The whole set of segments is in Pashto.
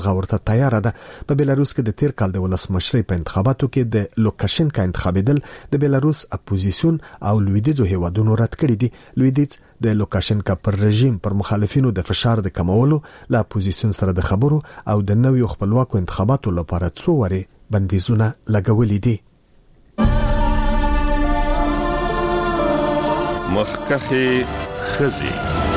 غورته تیار ده. په بیلاروس کې د تیر کال د ولسمشرۍ په انتخاباتو کې د لوکاشنکا انتخابیدل د بیلاروس اپوزیسیون او لویدیځو هیوادونو رد کړی دي. لویدیځ د لوکاشنکا پر رژیم پر مخالفینو د فشار د کمولو له اپوزیسیون سره د خبرو او د نویو خپلواکو انتخاباتو لپاره څو وری بندیزونه لګولې دي. مخکخي خزي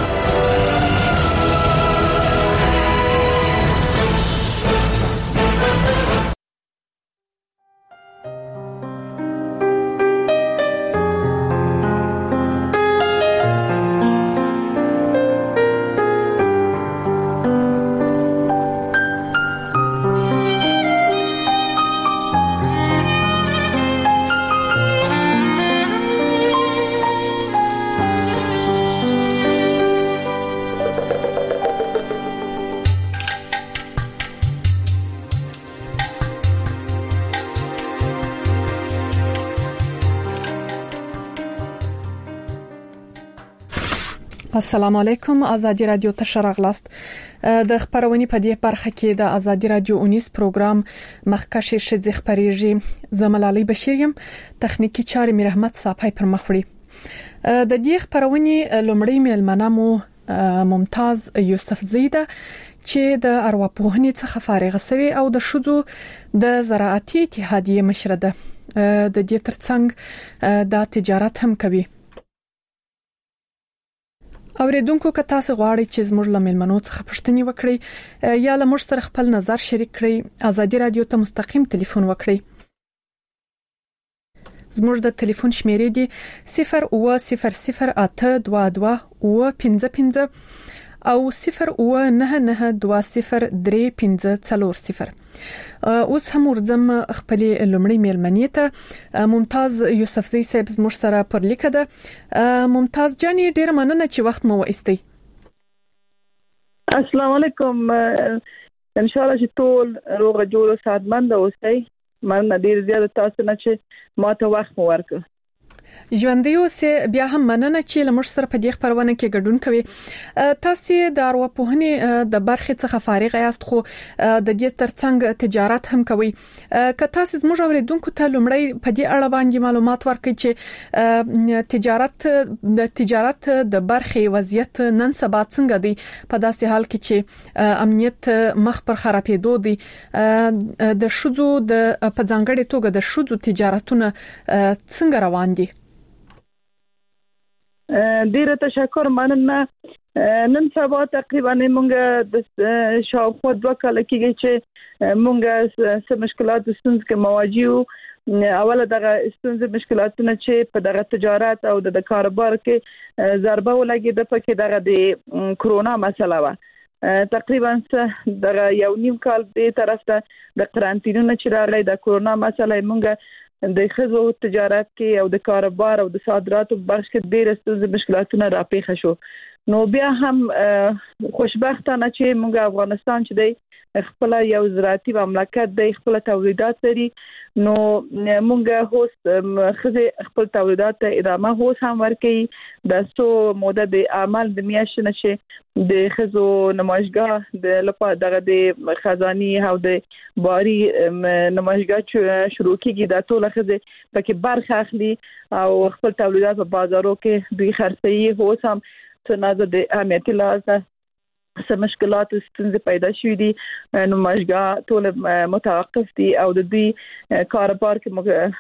السلام علیکم. ازادي رادیو ته شراغلاست. د خبرونې په دې برخه کې د ازادي رادیو اونیس پروګرام مخکښ شذ خبريږي. زملالي بشیر يم. تخنیکی چارې مې رحمت صاحب پر مخ وړي. د دې خبرونې لومړی مېلمنه مو ممتاز یوسف زیده چې د ارواپوهنې څخه فارغ شوی او د شذو د زراعتي اتحادیې مشر ده. د دې ترڅنګ د تجارت هم کوي. اوریدونکو که تاسو غواړئ چې زموږ له مېلمنو څخه پوښتنې وکړئ یا له موږ سره خپل نظر شریک کړئ، ازادي رادیو ته مستقیم ټلیفون وکړئ. زموږ د ټلیفون شمیرې دي 080082255 او 099203540. اوس هم ورځم خپل لومړی مېلمنې ته ممتاز یوسفزی صاحب زموږ سره پر لیکه ده. ممتاز جانې ډېر مننه چې وخت مو وایستی. السلام علیکم. ان شاء الله چې ټول روغ جوړ او سعادتمند اوسئ. مننه ډېر زیات تاسو نه چې ماته وخت مو ورکړ. ژوندۍ اوسئ. بیا هم مننه چې لمر سره په دې خبرونه کې ګډون کوي. تاسو د ارواپوهنې د برخې څخه فارغ یاست خو د دې ترڅنګ تجارت هم کوي. که تاسو زموږ اوریدونکو ته لومړی په دې اړه باندې معلومات ورکړئ چې تجارت د برخې وضعیت نن سبا څنګه دی په داسې حال کې چې امنیت مخ پر خرابېدو دی. د شذو د په ځانګړي توګه د شذو تجارتونه څنګه روان دي؟ ډیر تشکر. مننه. نن سبا تقریبا موږ د شاوخوا 2 کال کېږي چې موږ سم مشکلات د ستونزې کې مواجه یو. اوله دغه ستونزې مشکلاتونه چې په دغه تجارت او د کاروبار کې ضربه ولګېده پکې دغه د کرونا مسله و. تقریبا دغه 1.5 کال به طرف ته د قرنطینې چې راغلی د کرونا مسله موږ د خزو تجارت کې او د کاروبار او د صادراتو برخه کې ډېر ستونزې مشکلاتونه راپېښ شو. نو بیا هم خوشبختانه چې موږ افغانستان چې دی خپل یو زراعتي مملکت دی، خپل تولیدات لري. نو موږ هوس خزه خپل تولیدات ته ادامه هوس هم ورکړي. د څو موده د عمل د میاشتې نشه د خزو نمایشګاه د لپاره دغه د خزاني او د باري نمایشګاه شروع کیږي. د ټول خزه پکې برخه اخلي او خپل تولیدات په بازارو کې دوی خرڅي. هوس هم څنګه د اهمیت لازم سم مشکلات ستونزې پیدا شوې دي. نمایشګاه ټول متوقف دي او د دوی کاروبار کې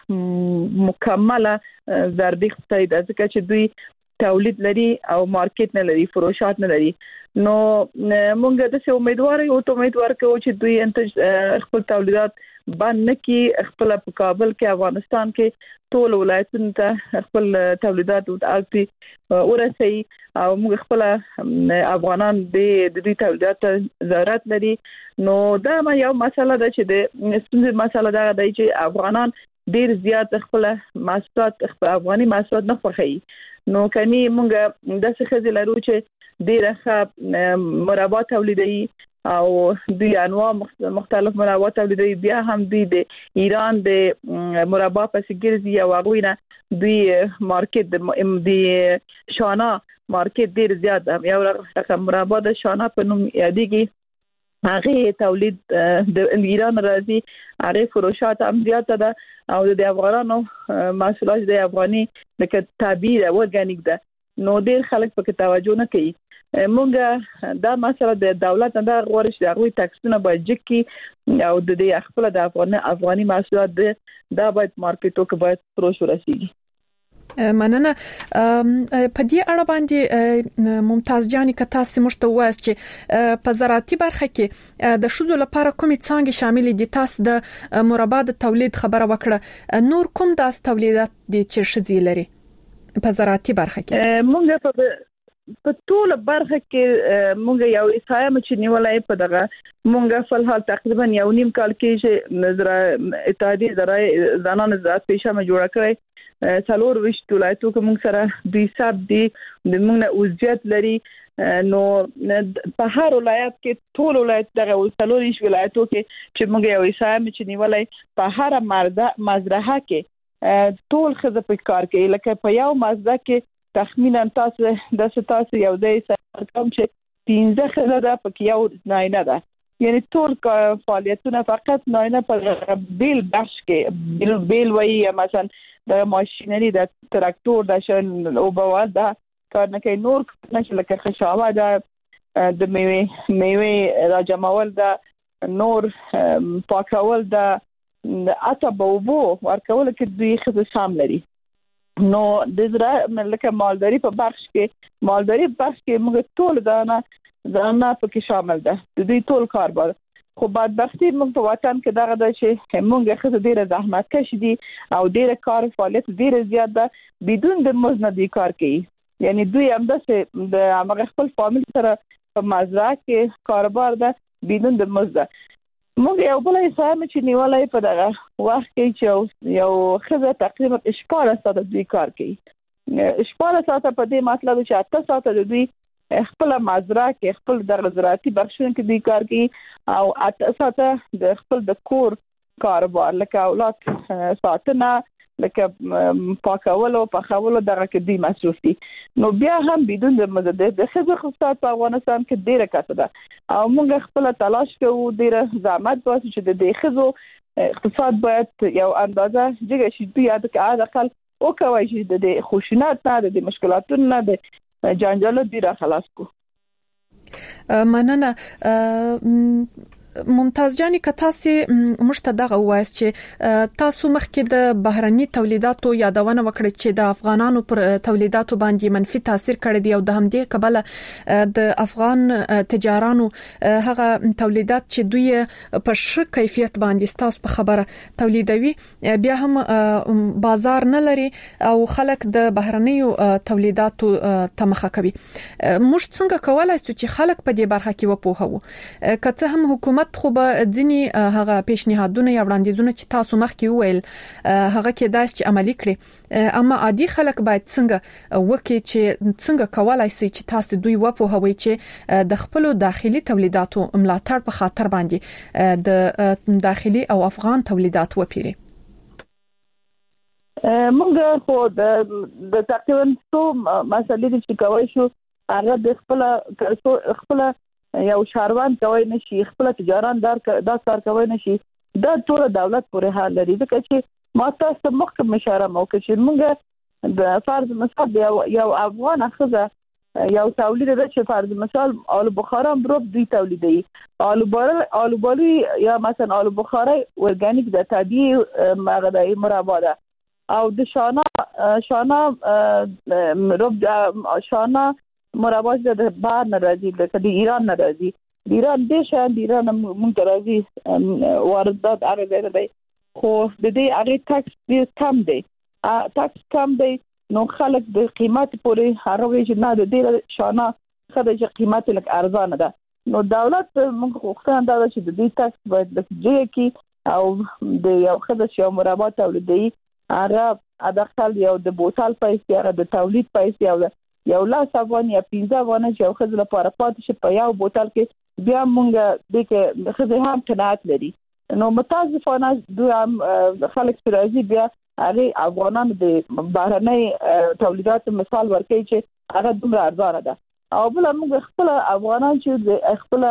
مکمله ضربې خوري ځکه چې دوی تولید لري او مارکیټ نه لري، فروشات نه لري. نو موږ د څه امیدوار یو چې دوی خپل تولیدات باندې کې خپل په کابل کې افغانستان کې ټول ولایتونو ته خپل تولیدات ورته ورسي او موږ خپل افغانان د دې تولیدات ضرورت لري. نو دا یو مسله ده چې د ستونزې مسله ده چې افغانان ډیر زیات خپل محصولات افغاني محصولات نه خوښي. نو کني موږ د څه خزي لرو چې ډیره مربا تولیدي او دوی انواع مختلف مربا تولیدي. بیا هم دوی د ایران د مربا پسې ګرځي او هغه نه دوی مارکیټ د شانا مارکیټ ډیر زیات یو رقم مربا د شانا په نوم یادېږي. هغه تولید د ایران راځي هغه فروشات هم زیاته ده او د افغانانو محصولات د افغاني لکه طبيعي او ارګانیک ده نو ډیر خلک پکې توجه نه کوي مونږ دا مسله د دولت نه غوړش د غوي ټاکسونه باید جکي او د دې خپل د افغاني محصولات دا باید مارکیټو کې باید پروش ورسیږي مننه په دې اړه باندې ممتاز جاني که تاسو مشته وایي چې په زراعتي برخه کې د شذو لپاره کومې څانګې شامل دي تاسو د مربع د تولید خبره وکړه نور کوم داس تولیدات دي چې شذي لري په زراعتي برخه کې مونږ په ټول برخه کې مونږ یو اسایم چې نیولای په دغه مونږ په حال تقریبا یو نیم کال کې چې نظر اتحادیه زراعي زنان زراعت پیشه ما جوړ کړی څلور وشت ولایتو کې موږ سره دوی حساب دي د موږ نه وضعیت لري نو په هر ولایت کې ټول ولایت دغه څلور ولایتو کې چې موږ یو اسایم چې نیولای په هر مزرعه کې ټول خزه په کار کوي لکه په یو مزرعه کې تخمینا تاسو یو ځای سره کوم چې 15 خزه ده په یو ناینه ده یعنی ټول فعالیتونه فقط ناینه په بیل بخش کې بیل وایي مثلا د ماشينري د تراکتور د شن او بوال دا کار نه کوي نور نشه لکه خشاوه د میوه راجمول د نور پاکول د اته بوبو ورکول کې دوی خصوص شامل لري نو د زراعت لکه مالداري په بخش کې موږ ټول دانه په کې شامل ده د دوی ټول کاربار خو بدبختی موږ په وطن کې دغه د چې موږ خزه ډیره زحمت کش دي او ډیره کار فعالیت ډیره زیات ده بدون د مزد دی کار کوي یعنی دوی هم د هغه خپل فامیل سره په مزرعه کې کاروبار ده بدون د مزد موږ یو بل اسایم چې نیولای په دغه وخت کې چې یو خزه تقریبا 14 ساعت دی کار کوي 14 ساعت په دې مطلب چې 8 ساعت د دوی خپل مزرعه کې خپل د زراعتي بخښونو کې دی کار کوي او 8 ساعت د خپل د کور کاروبار لکه اولاد ساتنه لکه پاکولو پخولو دغه کې دی مصروف دي نو بیا هم بدون د مزد د خزه خصوصات په افغانستان کې ډیره کته ده او موږ خپل تلاش کوو ډیره زحمت واسه چې د دې خزو اقتصاد باید یو اندازه جګه شي بیا د اقل او کوي چې د خوشینات نه د مشکلاتونو نه د جانجال دی را خلاص کو مننه ممتاز جاني که تاسو مشته دغه وایي چې تاسو مخکې د بهرني تولیداتو یادونه وکړه چې د افغانانو پر تولیداتو باندې منفي تاثیر کړی دی او د همدې کبله د افغان تجارانو هغه تولیدات چې دوی په ښه کیفیت باندې تاسو په خبره تولیدوي بیا هم بازار نه لري او خلک د بهرنیو تولیداتو تمخه کوي موږ څنګه کولای شو چې خلک په دې برخه کې وپوهوو که څه هم حکومت خو به ځینی هغه پیشنهادونه یا وړاندیزونه چې تاسو مخکې ویل هغه کې داس چې عملی کړي اما عادي خلک باید څنګه وکړي چې څنګه کولای شي چې تاسو دوی وپوهوي چې د خپل داخلي تولیداتو ملاتړ په خاطر باندې د داخلي او افغان تولیدات وپیري موږ خو د تقریبا څو مسلې چې کوي شو هغه د خپل یو شاروان کوي نشي خپل تجاران دا کار کوي نشي دا ټول دولت پورې حال لري ځکه چې ما تاسو مخکې اشاره وکړه چې موږ د فرض مثال یو افغان خزه یو تولید د چې فرض مثال آلو بخارا مروب دوی تولیدي آلوبالو یا مثلا آلو بخارا ارګانیک د طبيعي مغذي مربع ده او د شانا مروب شانا مربع د بهر ناراضي د ایران ناراضي د ایران د ایران مونږ راځي واردات هغه ځای دی خو د دې هغه ټاکس ډیر کم دی نو خلک د قیمت پورې هغه وی چې نه د دې شانه خدای قیمت لک ارزانه ده نو دولت موږ خوښتان دا چې د دې ټاکس باید لږ کې او د یو خدای یو مربع تولیدي هغه ادخل یو د بوتل پیسې هغه د تولید پیسې یو لاس افغان یا 15 افغان چې یو خزل لپاره پاتې شي په یو بوتل کې بیا مونږ د کې خزه هم قناعت لري نو متاسفانه دوی هم خلک راځي بیا هغه افغانانو د بهرنۍ تولیدات مثال ورکوي چې هغه دومره ارزانه ده او بل موږ خپل افغانان چې خپل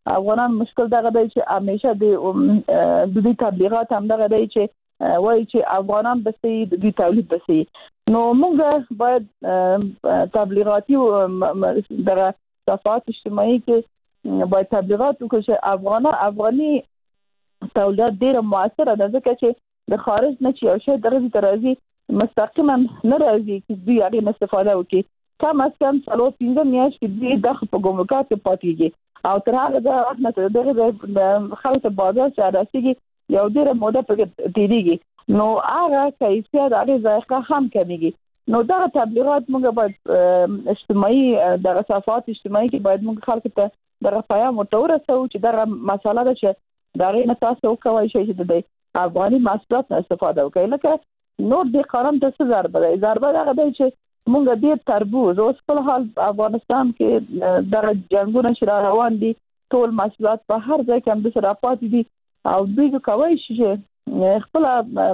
افغانان مشکل دغه دی چې همیشه د دوی تبلیغات هم دغه دی چې وایي چې افغانان بسې د دوی تولید بسې نو موږ باید تبلیغاتي دغه صفحات اجتماعي کې باید تبلیغات وکړو چې افغاني تولیدات ډېر موثر ده ځکه چې د خارج نه چې یو شی درځي ترازي مستقیما نه راځي چې دوی هغه استفاده وکړي کم از کم 3-5 میاشتې دوی د په ګمرکات کې پاتېږي او تر هغه د وخت نه د خلکو بازار چې راسيږي یو ډېر موده پکې تیریږي نو هغه کیفیت هغه ذایقه هم کمیږي نو دا تبلیغات موږ باید اجتماعي د صفحات اجتماعي کې باید موږ خلکو ته د پیغام ورسوو چې دا مسله ده چې دا غي نه تاسو کوی شئ چې د افغاني محصولات استفاده وکړئ لکه نور د قانون د څه ضربه هغه دی چې مونږ ډیر تربوز اوس په حال افغانستان کې د جنگونو شرا روان دي ټول محصولات په هر ځای کې هم د صرافات دي او دوی کوي چې خپل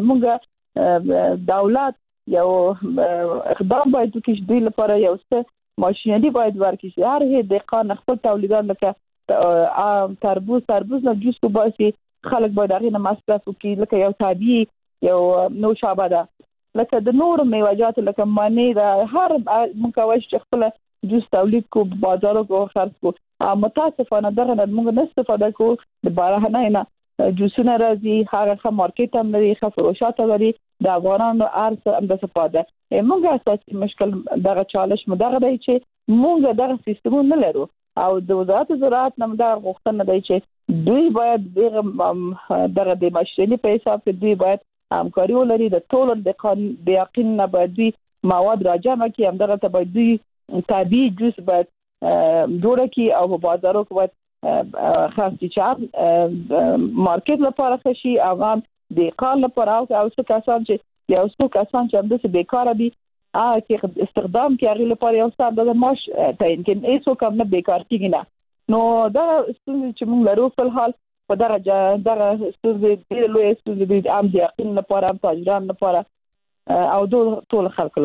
مونږ دولت یو اقدام باید وکړي چې دوی لپاره یو څه ماشينري باید ورکړي چې هر هي د قانون خپل تولیدات لکه تربوز نه جوس وباسي خلک باید هغه نه مصرف وکړي لکه یو طبيعي یو نوشابه ده لکه د نور میوه‌جات لکه مانی دا هر مکوش چې خپل جوس تولید کو بازارو کو خرڅ کو متاسفانه دغه موږ نه استفاده کو د بارهنه نه جوسونه راځي هغه مارکیټ هم لري خفروشات لري د افغانانو ارز هم د استفاده موږ اساسي مشکل دغه چالش مدغه دی چې موږ دغه سیستم نه لرو او د وزارت زراعت نم دا غوښتنه دی چې دوی باید دغه د ماشیني په حساب کې دوی باید همکاري ولري د ټولو د یقین نه باید مواد راجمع کړي همدغه ته باید دوی طبيعي جوس باید جوړ کړي او په بازارو کې باید خاصي چار مارکیټ لپاره خشي عوام د کال لپاره او څه کسان چې یو څو کسان چې هم د بیکاره دي چې استخدام کوي هغه لپاره یو څه د معاش تعین کې ایسو کم نه بیکار کیږي نه نو دا چې موږ لرو په حال په درجه دغه ستوري د لوی ستوري د عام د یقین لپاره تاجران لپاره او ټول خلکو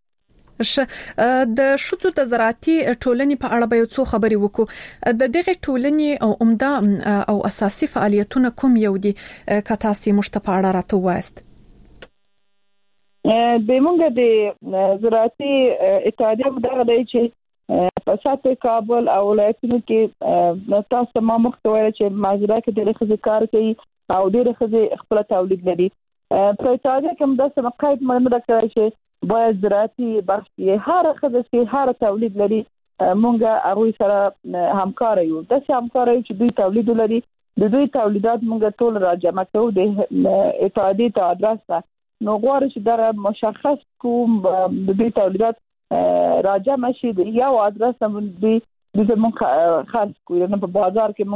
لپاره د شتو د زراعتي ټولنې په اړه به یو څه خبري وکړو د دغه ټولنې او عمده او اساسي فعالیتونه کوم یو دي کتاسي مشتپه اړه راته وایست د مونږ د زراعتي اتحادیه مدغه دی چې په ساتو کابل او ولایتونو کې تاسو ما مختوي چې ماجرا کې د خزي کار کوي او د خزي خپل تولید لري په اتحادیه کې د سمقایت مرمه کوي چې باید زراعتي بخشي هر خزي هر تولید لري مونږه هغه سره همکار یو د همکار یو چې دوی تولید لري د دوی تولیدات مونږ ټول راجمع کوو د اتحادیه ته ادرس نو غواړي چې دا مشخص کوم د دوی تولیدات راجع مشي د یو ادرس هم د زموږ خرڅ کوي نو په بازار کې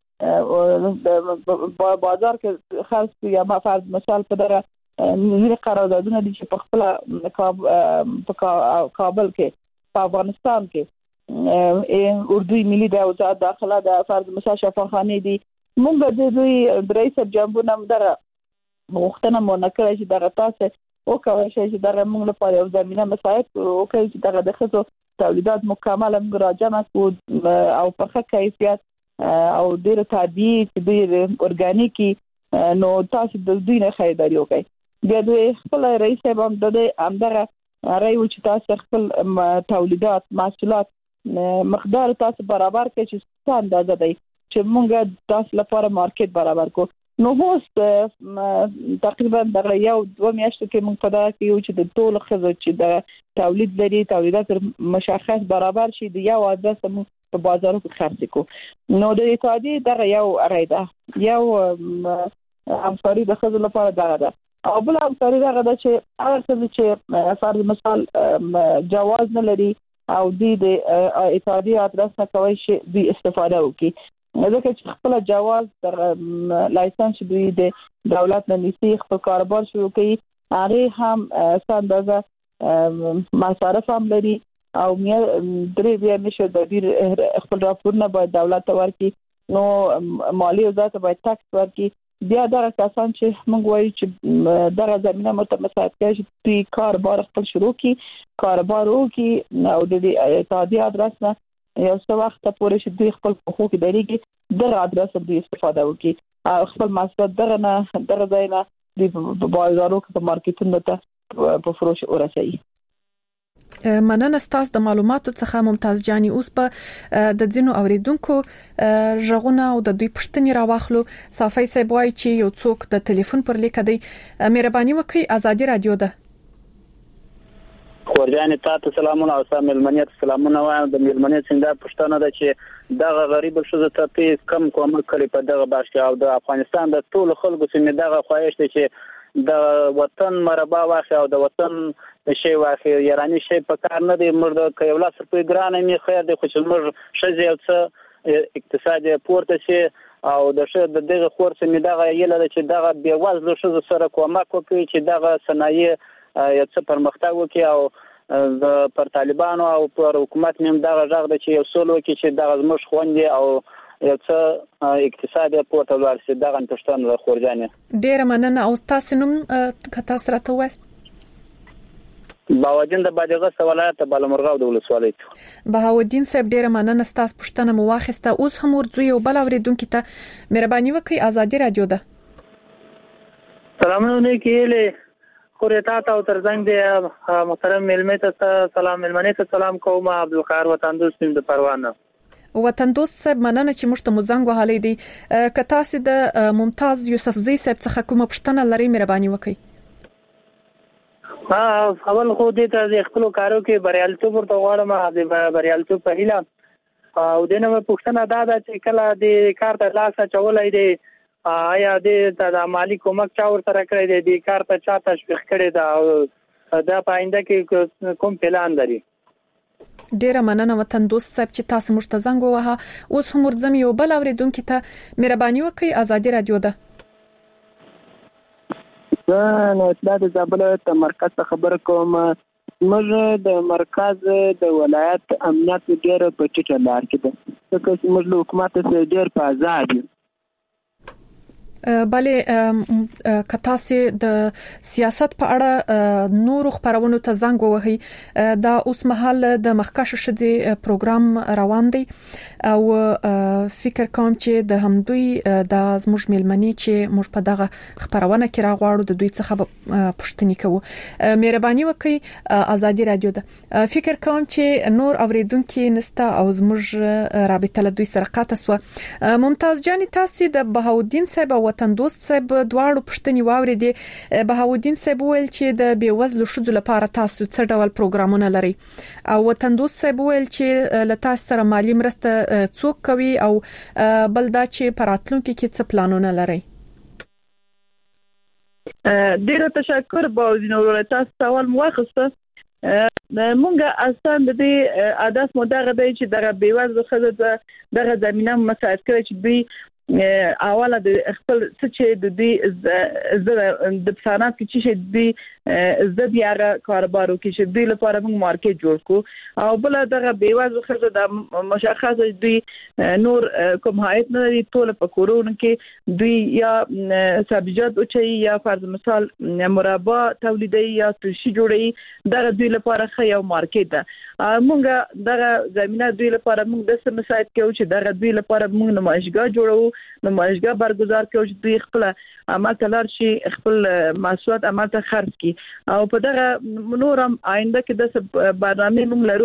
مونږ په بازار کې خرڅ کوي یا فرض مثال په دغه نیمه قراردادونه دي چې په خپل کابل کې په افغانستان کې اردوی ملي د وزارت داخله د فرض مثال شفاخانه دي مونږ د دوی رئیس جمهور هم دغه وختونه مونږ کړی چې دغه تاسو او کوي چې دا موږ لپاره یو زمينه مساعد او کوي چې دا د خصو تولیدات مکمل مراجعه او په ښه کیفیت او ډیر طبيعي ډیر اورګانیکي نو تاسو د دوی نه خریداري وکړئ د دوی خپل رئیس هم د امدغه رايو چې تاسو خپل تولیدات محصولات مقدار تاسو برابر کړئ چې څه اندازه دی چې موږ تاسو لپاره مارکیټ برابر کو نو هوس تقریبا د یو 2 میاشتو کې موږ په دا کې یو چې د ټول خزو چې د تولید لري تولیدات مشخص برابر شي د یو ادرس په بازارو کې خرڅ کو نو د اتحادیه دغه یو اړیده یو همکاري د خزو لپاره دغه او بل همکاري دغه چې هغه چې فرض مثال جواز نه لري او د اتحادیه ادرس نه کوي چې د استفاده وکړي ځکه چې خپل جواز در لایسنس دوی د دولت نه نیسي خپل کاروبار شروع کوي هغه هم اندازه مصارف هم لري او درې بیا نشو د دې خپل راپورونه باید دولت ته ورکړي نو مالی وزارت باید ټاکس ورکړي بیا دا کسان چې موږ وایو چې دغه زمينه متمساعد کوي چې کاروبار خپل شروع کړي کاروبار وکړي او د اتحادیه ادرس نه یو څه وخت پورې چې دوی خپل حقوق درېږي دغه ادرس دوی استفاده وکړي او خپل محصولات دغه ځای نه د بازارو په مارکیټونو ته په فروش ورسوي. مننه ستاسو د معلوماتو څخه ممتاز جاني. اوس په د ځینو اوریدونکو ژغونه او د دوی پوښتنې راواخلو. صافي صاحب وايي چې یو څوک د ټلیفون پر لیک دی. مهرباني وکړئ ازادي رادیو ده. خورجان تاسو سلامونه او ملمنیت سلامونه وایم. د ملمنیت څنګه پښتنه ده چې دغه غریب شوزه ته کم کومک کړي په دغه باش کې او د افغانستان د ټول خلکو سیمه دغه خواهش دي چې د وطن مربع واخی او د وطن شی واخی یاراني شی په کار نه دی. مرده کيو لاس په ګرانه می خیر دی خو چې موږ شزه او څه اقتصادي پورته شي او د شه د دغه خورڅ می دغه یله چې دغه بي وزله شوزه سره کومک وکړي چې دغه صنایع یو څه پرمختګ وکړي او د پر طالبانو او پر حکومت نیم دغه ژغ د چې یو سولو کې چې دغه زموږ خوندې او یو څه اقتصادي پورته ورسي دغه پښتون د خورجانې. ډیر مننه. او تاسو نوم کتا سره ته وایي؟ بهاودین د بادغیس ولایت بالامرغه د ولسوالۍ. بهاودین صاحب ډیر مننه. تاسو پښتنه مو واخیسته. اوس هم ورځو یو بل اوریدونکو ته مهرباني وکړئ ازادي رادیو ده. سلامونه کېله خورتا ته او ترڅنګ دی محترم ملمه ته سلام ملمنه ته سلام کوم. عبدالقاهر وطن دوست د پروانه. وطن دوست صاحب مننه چې موږ ته مزنګ وهلې دي. که تاسو د ممتاز یوسفزی صاحب څخه کومه پوښتنه لرئ مهرباني وکړئ. اول خو دې ته د خپل کارو کې بریالیتوب ورته غواړم. د بریالیتوب په هیله او دنه پوښتنه دا ده چې کله د کار ته لاس چولای دی آیا د مالی کومک چا ور سره کړی دی د کار ته چا تشویق کړی دا او دا په آینده کې کوم پلان لري؟ ډیره مننه وطن دوست صاحب چې تاسو موږ ته زنګ ووهه. اوس هم ورځم یو بل اوریدونکو ته مهرباني وکړئ ازادي رادیو ده. نو د زابل ته مرکز ته خبر کوم. موږ د مرکز د ولایت امنیت ډیر په ټیټه لار کې ده ځکه چې موږ له حکومت څخه ډیر په آزاد یو. بله کتاسي د سیاست په اړه نور خبرونه ته زنګ ووهي. دا اوس مهال د مخکښ شدي پروګرام روان دی او فکر کوم چې د همدوی د زموږ ملمني چې موږ په دغه خبرونه کې راغواړو د دوی څخه پوښتنه کوو. مهرباني وکړئ ازادي رادیو ده. فکر کوم چې نور اوریدونکو نستا او زموږ رابطه له دوی سره قاطع سو. ممتاز جان تاسو د بهاودین صاحب وطن دوست صاحب دواړو پښتني واوریدي. بهاودین صاحب ویل چې د بیوزلو شذو لپاره تاسو څه ډول پروګرامونه لري او وطن دوست صاحب ویل چې له تاسو سره مالی مرسته څوک کوي او بل دا چې پراتلونکو کې څه پلانونه لري؟ ډیره تشکر باودین ورته تاسو سوال مواخصه. مونږه اصلا د دې عادت مدغه دی چې دغه بیوزلو خزه دغه زمينه مساعد کړي چې دوی اوله د خپل څه چې د دې د صنعت کې چې دوی زدياره کاروبارو کې چې دوی لپاره موږ مارکیټ جوړ کو او بل دغه بیوازو خزه د مشخصه دوی نور کوم حایت نه لري. ټول په کورونه کې دوی یا سبزیجات او چي یا فرض مثال مربا تولیدي یا ترشي جوړي دغه دوی لپاره خیا مارکیټ ده. موږ دغه زمينه دوی لپاره موږ د سم سایت کې چې دغه دوی لپاره موږ نمایشګاه جوړو نمایشګاه برگزار کوي چې دوی خپل عمل تلار شي خپل محصولات عمل ته خرڅ کی او په دغه نورم آینده کې د برنامه موږ لرو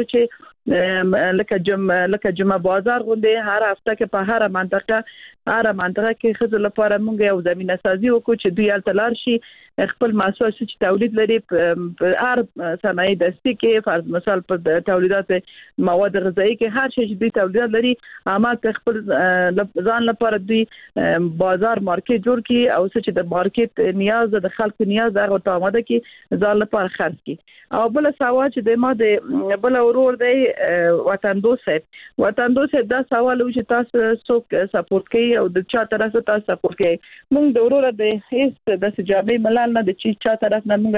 چې لکه جمعه بازار غونډه هر هفته کې په هر منطقه کې خزل لپاره موږ یو زمينه سازي وکړو چې دوی تلار شي خپل محصولات چې تولید لري په هر صنایع دستي کې فرض مثال په تولیدات مواد غذایی کې هر شي چې دوی تولیدات لري عمل خپل ځان لپاره دوی بازار مارکیټ جوړ کی او چې د مارکیټ نیاز د خلکو نیاز هغه ته آماده کی ځان لپاره خرڅ کی. او بل سوال چې د ما د بل اورور دی وطن دوست دا سوال و چې تاسو څوک سپورټ کوي او د چا طرف تاسو سپورټ کوي. موږ د اورور د هیڅ د سجابي ملال نه د چا طرف نه موږ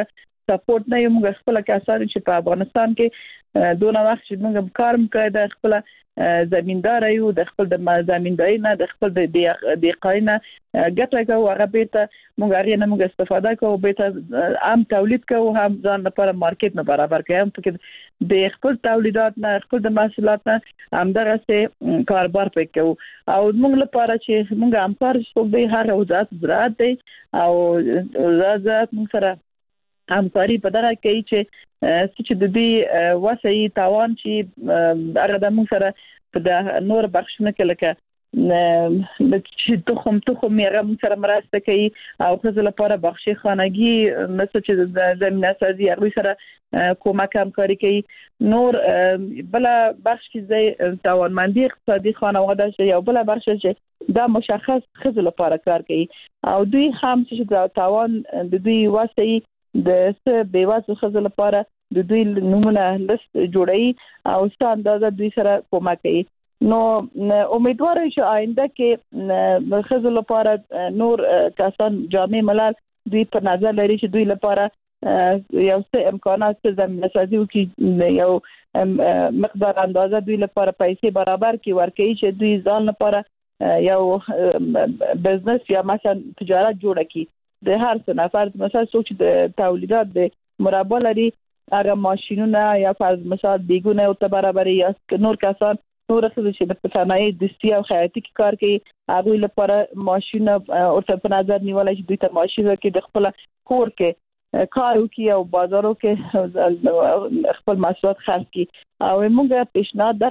سپورټ نه یو موږ خپل کسان چې په افغانستان کې دونه وخت چې موږ کار کوي د خپل زمیندار یو د خپل د زمینداري نه د خپل د قاینه ګټه کوو هغه به ته موږ هغه نه موږ استفاده کوو به ته عام تولید کوو هم ځان لپاره مارکیټ نه برابر کوي هم پکې د خپل تولیدات نه خپل د محصولات نه همدغه سه کاروبار پکې او موږ لپاره چې موږ همکار څوک دی هغه وزارت زراعت دی او وزارت موږ سره همکاري په دغه کې چې د دې وسایي تاوان چې هغه د موږ سره په د نور بخښنه کې لکه چې تخم یې موږ سره مرسته کوي او خپل لپاره بخشي خانګي مثل چې د زمينه سازي هغه سره کومک همکاري کوي نور بل بخش کې توانمندي اقتصادي خانواده چې یو بل بخش چې دا مشخص خپل لپاره کار کوي او دوی هم چې تاوان د دوی وسایي د څه بیوازه خزل لپاره د دوی نمونه لیست جوړي او څه اندازه دوی سره کومک کوي نو امیدوار یم چې آینده کې خزل لپاره نور کسان جامع ملل دوی په نظر لري چې دوی لپاره یو څه امکانات زمینه سازي وکړي یو مقدار اندازه دوی لپاره پیسې برابر کړي ورکړي چې دوی ځان لپاره یو بزنس یا مثلا تجارت جوړ کړي د هر څه نفر مثلا څوک چې د تولیدات د مربا لري هغه ماشينونه یا فرض مثال بیګونه او ته برابر یا نور کسان نور څه چې په صنایع دستی او خیاطي کې کار کوي هغه لپاره ماشينه او ته په نظر نیول چې دوی ته ماشينه کې د خپل کور کې کار وکي او بازارو کې خپل محصولات خرڅ کړي او موږ پیشنهاد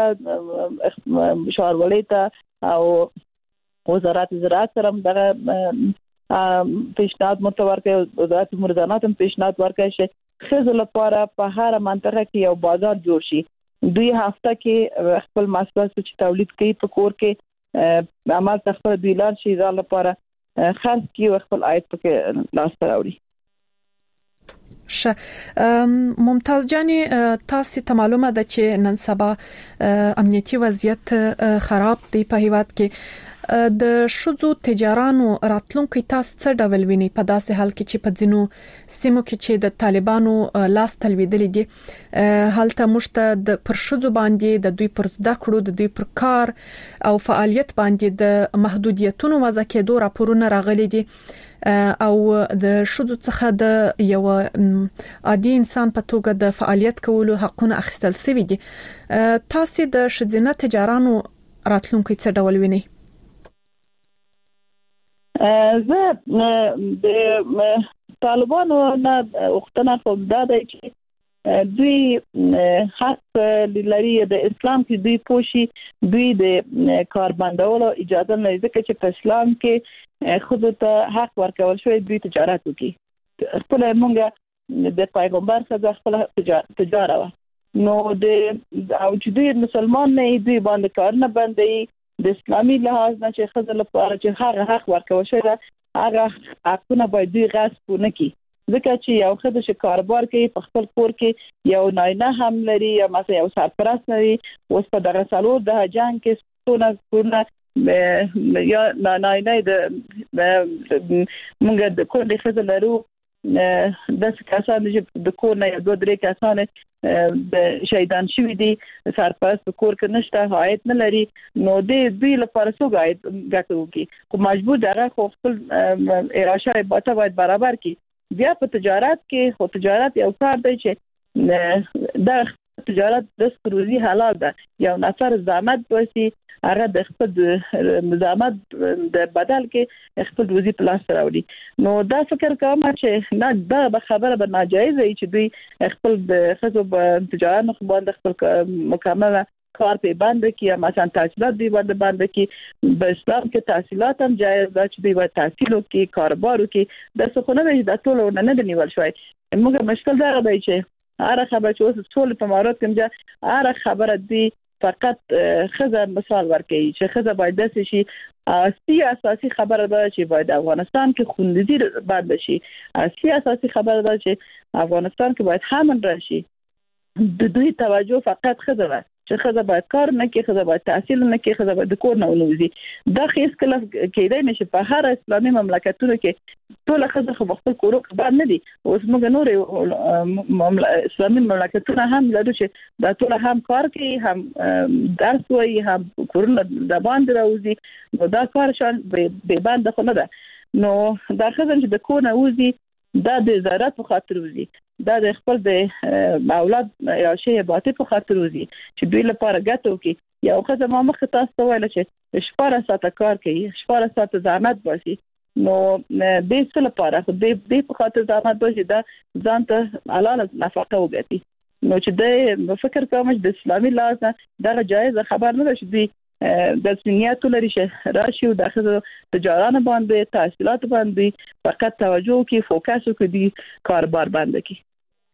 د شاورولې ته او وزارت زراعت سره دغه پیشنهاد متور کوي وزارت مرزانات هم پیشنهاد ورکړي چې خزل لپاره په هر منطقه کې یو بازار جوړ شي دوی هفته کې خپل محصولات چې تولید کوي په کور کې عمل تخفر دوی لار شي ځان لپاره خرڅ کوي او خپل عاید پکې لاس راوړي ممتاز جاني تاسو ته معلومه ده چې نن سبا امنیتي وضعیت خراب دی په هیواد کې د شذو تجارانو راتلونکو تاسو څه ډول ویني په داسې حال کې چې په ځینو سیمو کې چې د طالبانو لاس تلویدل دي هلته مشته د پر شذو باندې د دوی پر زده کړو د دوی پر کار او فعالیت باندې د محدودیتونو وضع کېدو راپورونه راغلي دي او د شذو څخه د یو عادي انسان په توګه د فعالیت کولو حقونه اخیستل شوی دي تاسو د شذینه تجارانو راتلونکو څه ډول ویني زه د طالبانو نه وختونه کوم دا چې دوی حق لري د اسلام کې دوی پوشي دوی د کاربندولو اجازه نه ځکه چې په اسلام کې خود ته حق ورکول شوی دوی تجارت وکړي خپل مونږه د پیغمبر څخه خپل تجارت نو د او چې دوی مسلمان نه دوی باندې کار نه بندي د اسلامي لحاظ نه چې خزل لپاره چې هغه حق ورکول شوی هغه حقونه باید دوی غصب نه کړي ځکه چې یو خدای چې کاروبار کوي په خپل کور کې یو ناینه هم لري یا مثلا یو سرپرست لري اوس په دغه سالور د جنگ کې څونه یا ناینه د موږ د کور د خزل لرو د کسان چې د کور نه یو درې کسان د شهیدان شوی دي سرپرست په کور کې نشته عاید نه لري نو دوی لپاره څو عاید ګټو کې کو مجبور دغه خپل اراشه باید برابر کړي بیا په تجارت کې خو تجارت یو کار دی چې د تجارت د سکروزي حلال ده یو نفر زحمت وسی هغه د خپل زحمت د بدل کې خپل روزي پلاس راوړي نو دا فکر کوم چې نه دا خبره به ناجایز وي چې دوی خپل د خزو تجارت نه باندې خپل مکمل کار په باندې کې مثلا تحصیلات دی باندې کې په اسلام کې تحصیلات هم جایز ده چې دوی تحصیل وکړي کاروبار وکړي د څه خو نه د ټولو نه نیول شوی موږ مشکل دا دی چې هر خبره چې اوس ټول په مارات کې هر خبره دی فقط خزر مثال ورکړي چې خزر باید داسې شي اساسي خبره ده چې باید افغانستان کې خوندزي بند شي اساسي خبره ده چې افغانستان کې باید امن راشي د دوی توجه فقط خزر چې خزه باید کار نه کوي، خزه باید تحصیل نه کوي، خزه باید د کور نه ونوځي. دا هیڅ کله کېدای نشي په هر اسلامي مملکتونو کې ټول خزه خو خپل کور کې باندې نه دي. اوس موږ نور اسلامي مملکتونه هم لرو چې دا ټول هم کار کوي، هم درس وایي، هم کورونه د باندې راوځي. نو دا کار شان به باندې خو نه ده. نو دا خزه چې د کور نه وځي دا د زړه په خاطر وځي، دا د خپل د اولاد یا شی باطل په خاطر وځي چې دوی لپاره ګټه وکړي. یو خزه ما مخ تاسو ته ویل چې 14 ساعته کار کوي، 14 ساعته زحمت باسي. نو د څه لپاره خو د په خاطر زحمت باسي دا ځان ته حلال نفقه وګټي. نو چې د فکر کوم چې د اسلامي لاس دا جایز خبر نه ده چې دوی د سنیاتو لري چې راشي او دغه تجارت باندې تحصیلات باندې فقط توجه کوي، فوکس کوي، کاروبار باندې کوي.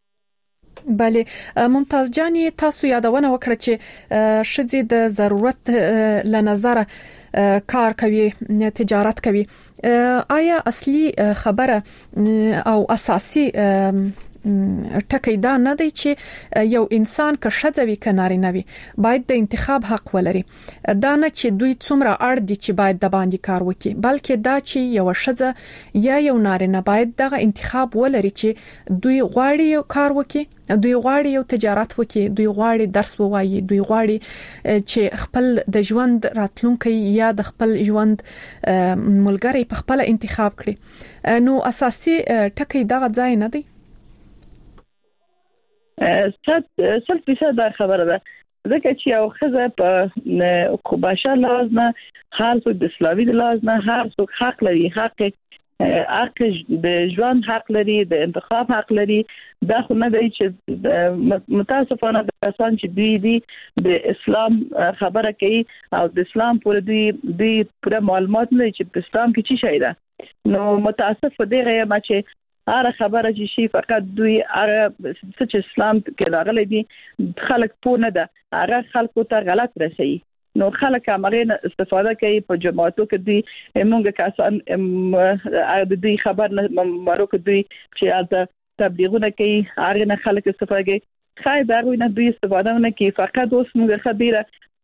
بله ممتاز جان، تاسو یادونه وکړه چې شذې د ضرورت له نظر کار کوي، تجارت کوي. آیا اصلي خبره او اساسي ټکی دا نه دی چې یو انسان که ښځه وي که نارینه وي باید د انتخاب حق ولري؟ دا نه چې دوی څومره اړ دي چې باید د باندې کار وکړي، بلکې دا چې یو ښځه یا یو نارینه باید دغه انتخاب ولري چې دوی غواړي یو کار وکړي، دوی غواړي یو تجارت وکړي، دوی غواړي درس ووایي، دوی غواړي چې خپل د ژوند راتلونکي یا د خپل ژوند ملګری په خپل انتخاب کړي. نو اساسي ټکی دغه ځای نه دی. 100% دا خبره ده، ځکه چې یو خزه په کوباشه لازمه هر څوک د اسلامي لازمه هر څوک حق لري، حق د ژوند حق لري، د انتخاب حق لري. دا خو نه دی چې متاسفانه د کسان چې دوی دي د اسلام خبره کوي او د اسلام پر دوی پوره معلومات نه چې په اسلام کې څه شي ده. نو متاسف دی غواړم چې هر خبره چې شي فقط دوی هغه چې اسلام کې راغلي دي خلک پوه نه ده، هغه خلکو ته غلط رسي. نو خلک هغه استفاده کوي په جماعتو کې دوی موږ کسان د دوی خبر نه مارو کې دوی چې البته تبلیغونه کوي، هغه نه خلک استفاده کوي. خای دا نه دوی استفاده نه کوي، فقط اوس موږ خبره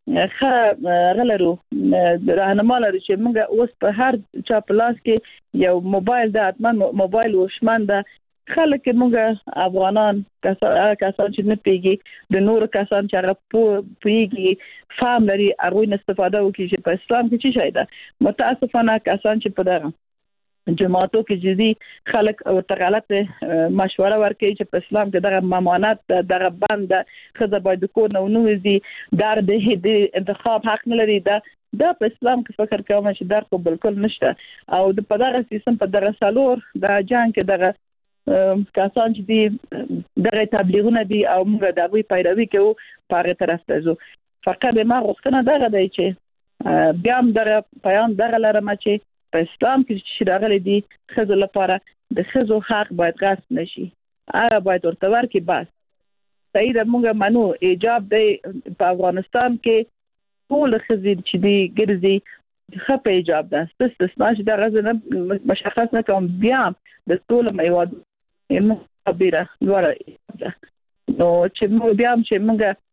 غلرو راهنما لري چې موږ اوس په هر چا پلاس کې یو موبایل د اتمن موبایل وشمن د خلک موږ افغانان کسان چې نه پیږي د نور کسان چې هغه پیږي فهم لري هغه نه استفاده وکړي چې په اسلام کې څه شي ده. متاسفانه کسان چې په دغه جماعتو کې جدي خلک او غلط مشوره ورکوي چې په اسلام کې دغه ممانعت دغه بند خزه باید کور نه ونوځي، د انتخاب حق نه لري. دا په اسلام کې فکر کوم چې دا خو بالکل نشته. او د په دغه سیستم په دغه سالور د جنگ کې دغه کسان چې دي دغه تبلیغونه دي او موږ دغه پیروي کوو په هغه طرف ته ځو. فقط ما غوښتنه دغه دی چې بیا هم دغه پیغام دغه لرم چې په اسلام کې چې راغلي دي خزو لپاره د خزو حق باید غصب نشي، هغه باید ورته ورکړي. بس صحیح ده، موږ منو ایجاب دی په افغانستان کې ټول خزې چې دي ګرځي خپه ایجاب ده، استثنا چې دا غزنه مشخص نه کوم بیا د ټول میواد خبره لوړه. نو چې موږ بیا چې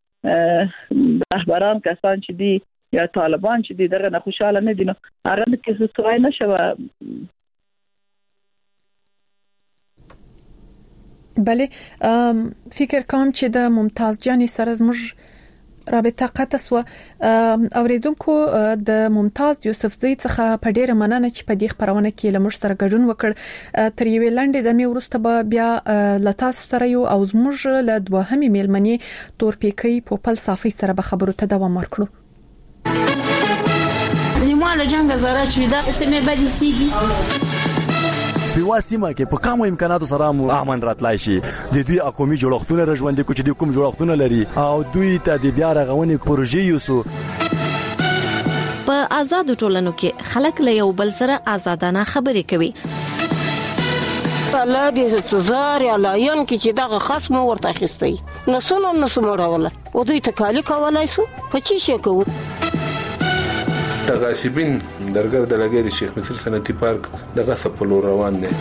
موږ رهبران کسان چې دي یا طالبان چې دغه نه خوشاله نه دي، نو هغه کې څه سوای نشو. بله فکر کوم چې د ممتاز جان سره زموږ رابطه قطع سو. اوریدونکو د ممتاز یوسفزۍ څخه په ډیره مننه چې په دې خبرونه کې لمر سره ګډون وکړ. تر یوې لنډې د می ورسته به بیا لتاس سره یو او زموږ له دوهمې میلمنې تورپیکۍ په خپل صافي سره به خبرو ته دوام ورکړو. مال جنگ زاره چې دا سمې بدی سیږي په واسمه کې په کومو امکاناتو سره مو امن راتلای شي. د دوی اقومي جوړښتونه رژوندې کوچ دي کوم جوړښتونه لري او دوی ته د بیا رغونې پروژې یوسو. په آزاد ټولنو کې خلک له یو بل سره آزادانه خبرې کوي. الله دې تزار یا لاین کې چې دغه خصم ورته خستي نسونه راوله او دوی تکالی کولای شو په چی شي کوو. تغاسبین درګر د لګید شیخ مصر صنعتي پارک دغه سپلو روان دي.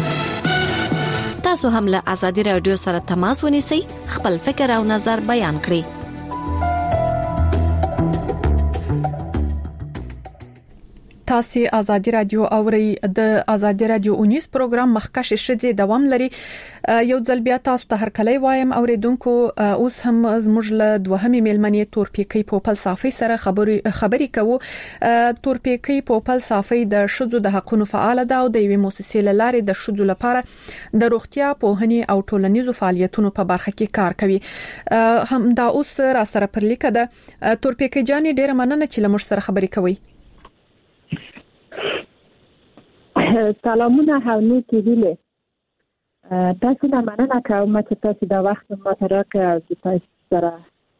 تاسو هم له آزادي رادیو سره تماس ونیسئ، خپل فکر او نظر بیان کړئ. تاسو آزادي رادیو اوري د آزادي رادیو اونیس پروګرام مخکښ شې دوام لري. یو ځل بیا تاسو ته هرکلی وایم اوریدونکو. اوس هم زموږ له دوهمې میلمنې تورپیکی پوپل صافي سره خبري کوو. تورپیکی پوپل صافي د شذو د حقوقو فعال ده او د یوې مؤسسې لاره د شذو لپاره د روغتیا پوهنې او ټولنیزو فعالیتونو په برخه کې کار کوي. هم دا اوس را سره پر لیکه ده. تورپیکی جان ډیره مننه چې لمر سره خبري کوي. سلامونه هاوني کېدله. تاسو نه مننه کوم چې تاسو دا وخت ما ته راکړ چې تاسو سره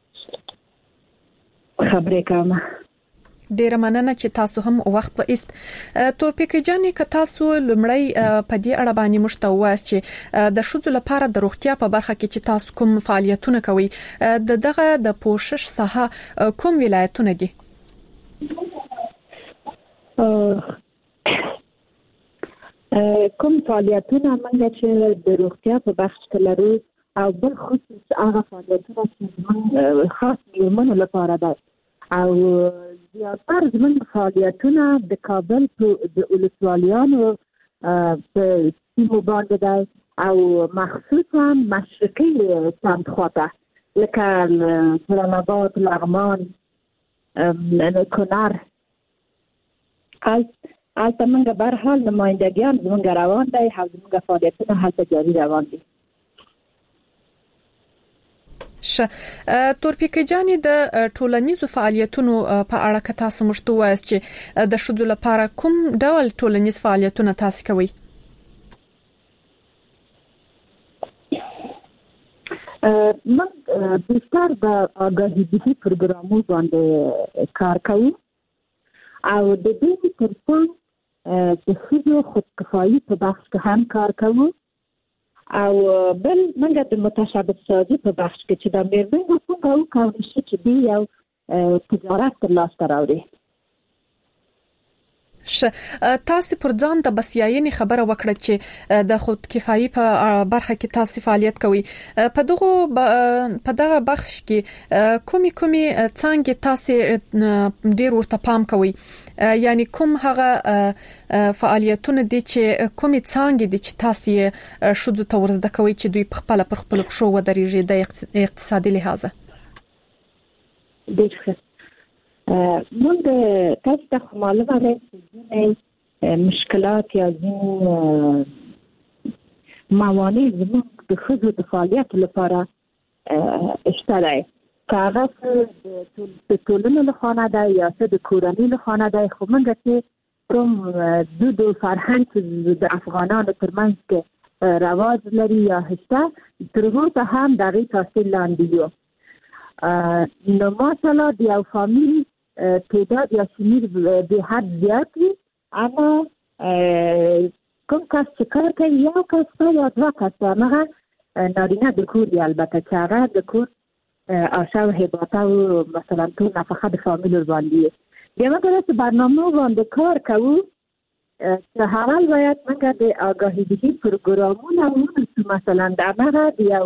خبرې کوم. ډیره مننه چې تاسو هم وخت وایست. تورپیکی جان که تاسو لمړی په دې اړه باندې مشته وایي چې د شذو لپاره د روغتیا په برخه کې چې تاسو کوم فعالیتونه کوي دغه د پوښښ ساحه کوم ولایتونه دي؟ کوم فعالیتونه موږ چې د روغتیا په بخش کې لرو او بل خصوص هغه فعالیتونه چې موږ خاص میرمنو لپاره ده او زیاتره زموږ فعالیتونه د کابل د ولسوالیانو په سیمو باندې ده او مخصوصا مشرقي سمت خواته لکه سلام‌آباد، لغمان، کنر. البته موږ به هر حال نمایندگیان زموږ روان دی او زموږ فعالیتونه هلته جاری روان دي. تورپیکی جان د ټولنیزو فعالیتونو په اړه که تاسو مشته وایي چې د شذو لپاره کوم ډول ټولنیز فعالیتونه تاسو کوي؟ موږ بیشتر د آگاهی پروګرامونو باندې کار کوو او د دې ترڅنګ د ښځو خودکفایي په بخش کې هم کار کوو او بل موږ د متشابه سازي په بخش کې چې د میرمنو څنګه وکړو چې دی یو تجارت تر لاسته راوړي. تاسو پر ځان د بسیاینې خبره وکړه چې د خودکفایي په برخه کې تاسو فعالیت کوي. په دغه بخش کې کومي څنګه تاسو ډیر ورته پام کوي؟ یعنی کوم هغه فعالیتونه دي چې کومي څنګه دي چې تاسو شذو ته ورزده کوي چې دوی په خپل پښو ودرېږي د اقتصادي لحاظه؟ ډیر ښه. موږ تاسو ته معلومه ده چې مشکلات یا موانع زموږ د ښځو د فعالیت لپاره شته دی. که هغه د ټولنې له خوا نه ده یا څه د کورنۍ له خوا نه ده، خو موږ چې کوم دود او فرهنګ د افغانانو ترمنځ کې رواج لري یا شته تر اوسه هم د هغې تاثیر لاندې یو. نو ماشاءالله د یو فامیل تعداد یا شمیر به حد زیات وي، اما کوم کس چې کار کوي یو کس یا دوه کس هغه نارینه د کور دی، البته چې هغه د کور آشا و حباته و مثلا ټول نفقه د فامیل باندې. بیا موږ داسې برنامه باندې کار کوو چې هغه باید موږ د آگاهی پروګرامونه ونیسو، مثلا د هغه د یو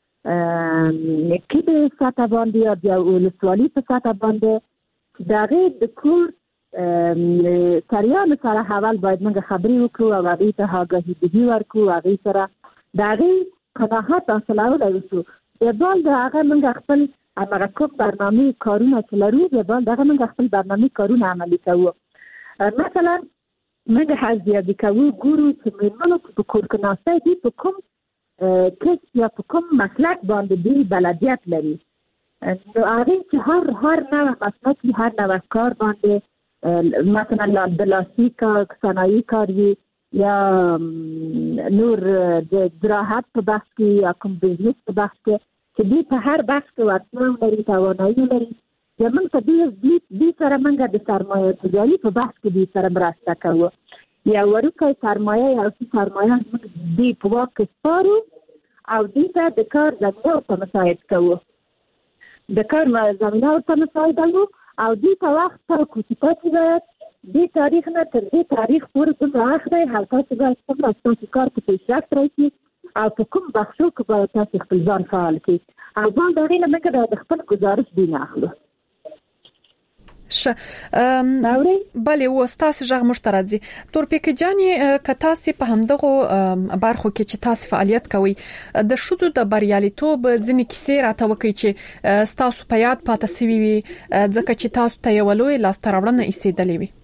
کې د سطح باندې یا د ولسوالي په سطح باندې د هغې د کور سریانو سره اول باید موږ خبرې وکړو او هغې ته آگاهي ورکړو، هغې سره د هغې قناعت حاصلولی وشو. بیا بال د هغه موږ خپل همغه کوم برنامې کارونه چې لرو بیا بال د هغه موږ خپل برنامې کارونه عملي کوو. مثلا موږ ارزیابي کوو، ګورو چې میرمنو په کور کې ناسته دي په کوم کس یا په کوم مسلک باندې دوی بلدیت لري. نو هغې چې هر نوع مسلک وي، هر نوع کار باندې مثلا د لاسي کار، صنایي کار وي یا نور د زراعت په بخش کې یا کوم بزنس په بخش کې چې دوی په هر بخش کې وړتیا لري، توانایي لري. بیا موږ په دې سره موږ د سرمایه ګذاري په بخش کې دوی سره مرسته کوو. یا وړوکی سرمایه یا څه سرمایه موږ دوی په واک کې سپارو او دوی ته د کار زمینه ورته مساعد کوو، د کار زمینه ورته مساعدوو او دوی ته وخت ټاکو چې تاسو باید دې تاریخ نه تر دې تاریخ پورې دومره وخت دی او تاسو باید څومره ستاسو کار کې پیشرفت راشي او په کوم بخشو کې باید تاسو خپل ځان فعال کړئ او ځان د هغې نه موږ د خپل ګزارش دوی نه اخلو. بله وستاسو ژغ مشترکي تورپیک جاني کتاسي په همدغه برخو کې چې تاسو فعالیت کوي د شودو د بریالیتوب ځینې کیسې راټوکي چې تاسو په یاد پاتې سوي وي ځکه چې تاسو ته یو لوی لاسته راوړنه ایستلې وي.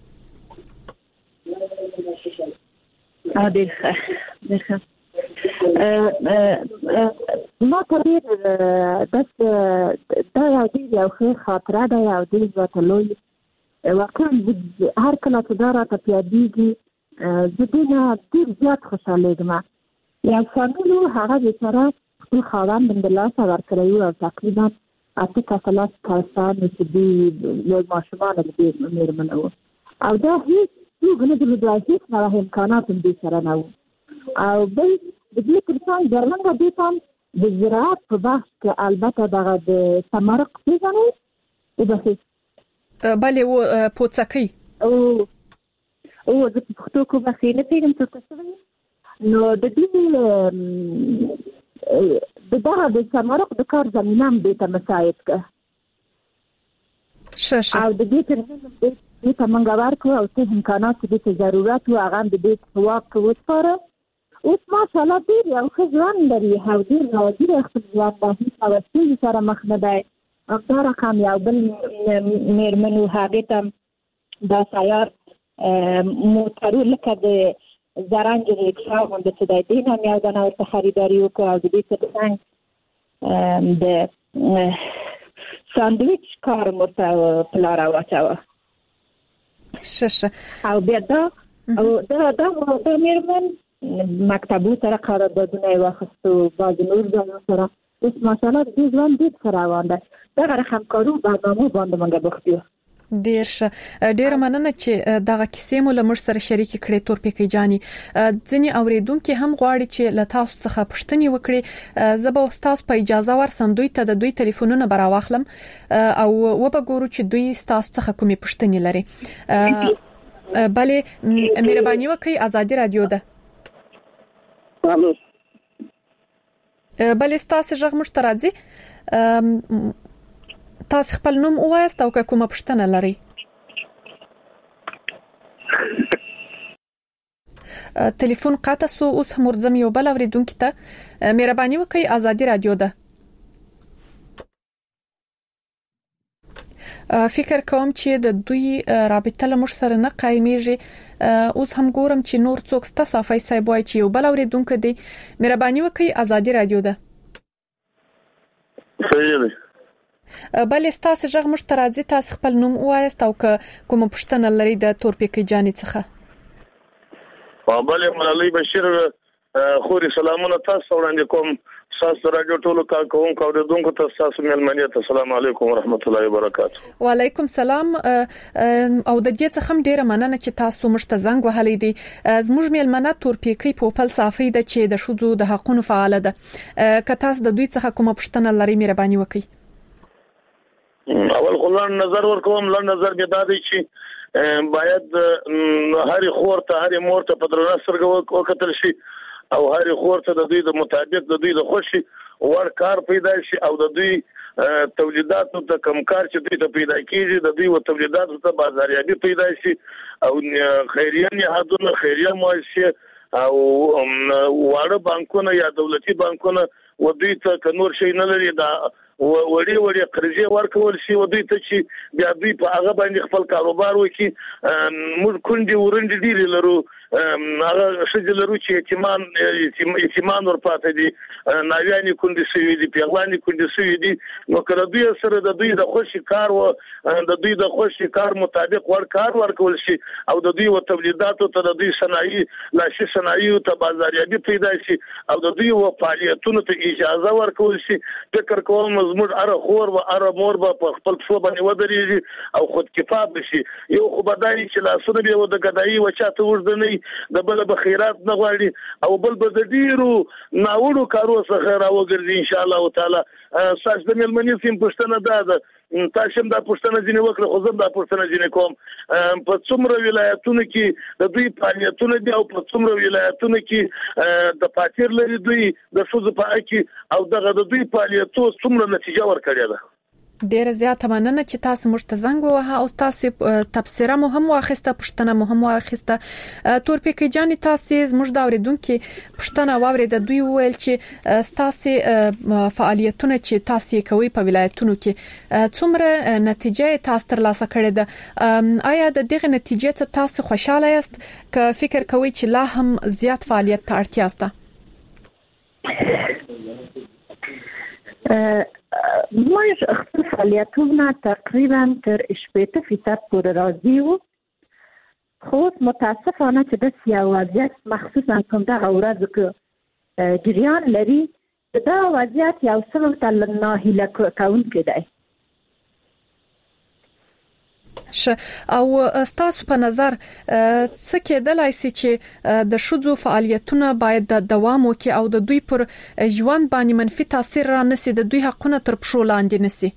ما تريد بس دا یو ښه خاطره ده یو ډېر زیاته لوی واقعا هر کله چې دا راته پیادېږي زه دې نه ډېر زیات خوشحالېږم. یو فامیل و هغه بیچاره خپل خاوند د لاسه ورکړی و او تقریبا 8 کسان چې دوی لوی ماشومان د دې مېرمنه وو او دا هیڅ یو نه د هیڅ نه امکانات هم دې سره نه وو او بل د دې ترڅنګ درمنګه دې هم د زراعت په بحث کې البته دغه د سمرق پیژنئ وبخښئ بله و پوڅکی او د پښتو کو بخښئ نه پیژنم څه څه نو د دې دغه د سمرق د کار زمینه هم دې ته مساعد کړه او د دې ترڅنګ دې ته منګه ورکړو او څه امکانات دې ته ضرورت و هغه د دې ثواب کو وسپاره. اوس ماشاءالله ډېر یو ښه ژوند لري او ډېر راضي خپل ژوند د هیڅ ستونزې سره مخ نه دی. همدا رقم یو بل مېرمن و هغې ته دا سیار موټرو لکه د زرنج ریکشا غوندې چې دی دې هم یو دانه ورته خریداري وکړو او د دې ترڅنګ د ساندویچ کار م ورته په لاره واچوه او بیا دا مېرمن مکتبو سره قراردادونه یې واخیستو بعضې نور ځایونو سره اوس ماشاءالله د دې ژوند ډېر ښه روان دی. دغه رقم کارو برنامو باندې موږ بوخت یو. ډېر ښه ډېره مننه چې دغه کیسې مو له موږ سره شریکې کړې تورپیکۍ جاني. ځینې اوریدونکي هم غواړي چې له تاسو څخه پوښتنې وکړي. زه به تاسو په اجازه ورسم دوی ته د دوی ټلیفونونه به راواخلم او وبګورو چې دوی تاسو څخه کومې پوښتنې لري. بله مهرباني وکړئ ازادي رادیو ده. بله ستاسو ژغ موږ ته راځي. تاسو خپل نوم ووایاست او که کومه پوښتنه لرئ. ټلیفون قطع سو. اوس هم ورځم یو بل اوریدونکي ته. مهرباني وکړئ ازادي رادیو ده. فکر کوم چې د دوی رابطه له موږ سره نه قایمیږي. اوس هم ګورم چې نور څوک ستا صافي صاحب وایي چې یو بل اوریدونکو دی. مهرباني وکړئ ازادي رادیو ده. بله ستاسو ژغ موږ ته راځي. تاسو خپل نوم ووایاست او که کومه پوښتنه لرئ د تورپیکۍ جاني څخه. بله ملالۍ بشیر خوري سلامونه تاسو وړاندې کوم. تاسو راډیو ټولو کارکونکو اوریدونکو ته تاسو مېلمنې ته السلام علیکم ورحمت الله وبرکاته. وعلیکم سلام. او د دې څخه هم ډیره مننه چې تاسو موږ ته زنګ وهلی دی. زموږ مېلمنه تورپیکۍ پوپل صافي ده چې د شذو د حقونو فعال ده. که تاسو د دوی څخه کومه پوښتنه لرئ مهرباني وکړئ. اول خلان نظر ورکوم. لن نظر کې دا دی چې باید هر خور ته هر مور ته په درنه سترګه وکتل شي او هر خور ته د دوی د مطابق د دوی د خوشي ور کار پیدا شي او د دوی تولیداتو ته کمکار چې دوی ته پیدا کیږي د دوی او تولیداتو ته بازاریابي پیدا شي او خیریه نهادونه خیریه مؤسسه او واړه بانکونه یا دولتي بانکونه و دوی ته نور شي نه لري دا وړي قرضې ورکول شي و دوی ته چې بیا دوی په هغه باندې خپل کاروبار وکړي. موږ کونډې ورنډې ډېرې لرو هغه ښځې لرو چې یتیمان ورپاته دي ناویانې کونډې شوي دي پیغلانې کونډې شوي دي. نو که د دوی سره د دوی د خوښې کار و د دوی د خوښې کار مطابق ور کار ورکول شي او د دوی و تولیداتو ته د دوی صنایع لاشي صنایعو ته بازاریابي پیدا شي او د دوی و فعالیتونو ته اجازه ورکول شي. فکر کوم زموږ اره خور و اره مور به په خپل پښو باندې ودرېږي او خود کفا بشي. یو خو به دا چې لاسونه به د ګدایي و چاته اوږده نه د بل به خیرات نه غواړي او بل به د ډېرو ناوړو کارو څخه راوګرځي ان شاء الله تعالی. تاسو د مېلمنې سیم پوښتنه ده تاسو هم دا پوښتنه ځینې وکړه خو زه دا پوښتنه ځینې کوم. په څومره ولایتونو کې د دوی فعالیتونه دي او په څومره ولایتونو کې د پاتیر لري دوی د ښځو په حق او دغه د دوی فعالیتونو څومره نتیجه ورکړې ده؟ ډیر زیات مننه چې تاسو موږ ته زنګ ووهه او تاسو تبصره مو هم واخیسته پښتنه مو هم واخیسته تورپیکي جان تاسو موږ دا اوریدونکو پښتنه واورید دوی ویل چې تاسو فعالیتونه چې تاسو کوي په ولایتونو کې څومره نتیجه تاسو ترلاسه کړې ده آیا د دغه نتیجې ته تاسو خوشاله یاست که فکر کوئ چې لا هم زیات فعالیت ته اړتیا شته موږ خپل فعالیتونه تقریبا تر 80% پورې راځي وو خو متاسفانه چې د سیاوازیت مخصوصا کوم دا ورځ کې جریان لري دا وضعیت یو څه تل نه هله کاون کېدای او تاسو په نظر څه کېدلای شي چې د شذو فعالیتونه باید د دوام وکړي او د دوی پر ژوند باندې منفي تاثیر را نشي د دوی حقونه تر پښو لاندې نشي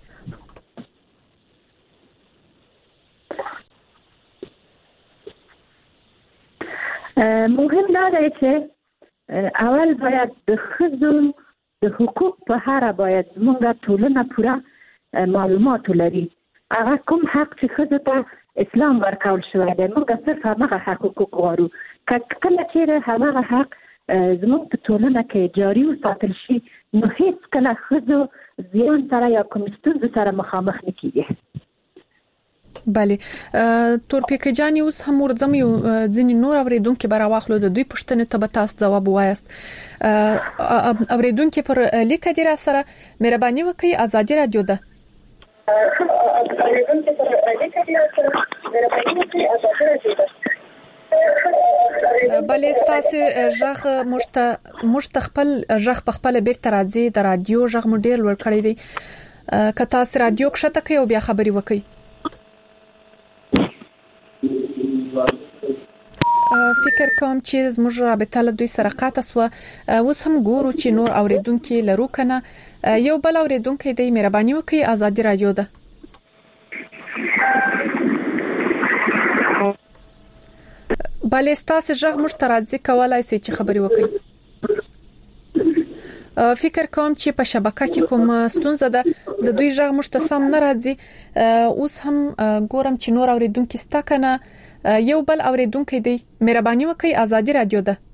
مهم دا دی چې اول باید د خزو د حقوق په اړه باید موږ ټولنه پوره معلومات ولري هغه کوم حق چې خزو ته اسلام ورکول شوی دی موږ صرف هغه حقوق غواړو کله چې هغه حق زموږ په ټولنه کې جاري وساتل شي نو هیڅ کله خزو زیان سره یا کوم ستونزه سره مخامخ نه کیږي بله تورپیکي جان اوس هم ورځم یو ځینې نور اوریدونکو به راواخلو د دوی پوښتنې ته به تاسو ځواب وایاست اوریدونکو پر لیکه دی را سره مهرباني وکړئ ازادي رادیو ده بلې تاسو ژغ مشتخپل ژغ په خپل بیرته راځي د رادیو ژغ مو ډیر لوړ کړی دی که تاسو رادیو کښته کوي او بیا خبري وکړي فکر کوم چې زموږ رابطه له دوی سره قاطع سو اوس هم ګورو چې نور اوریدونکو لرو کنه یو بل اوریدونکو دی مهرباني وکړئ ازادي رادیو ده بلې تاسو ژغ مشترک کولای شئ چې خبري وکړئ فکر کوم چې په شبکه کې کوم ستونزه ده د دوی ژغ مشتسم نه راځي اوس هم ګورم چې نور اوریدونکو ستا کنه یو بل اوریدونکو دی مهرباني وکړئ ازادي رادیو ده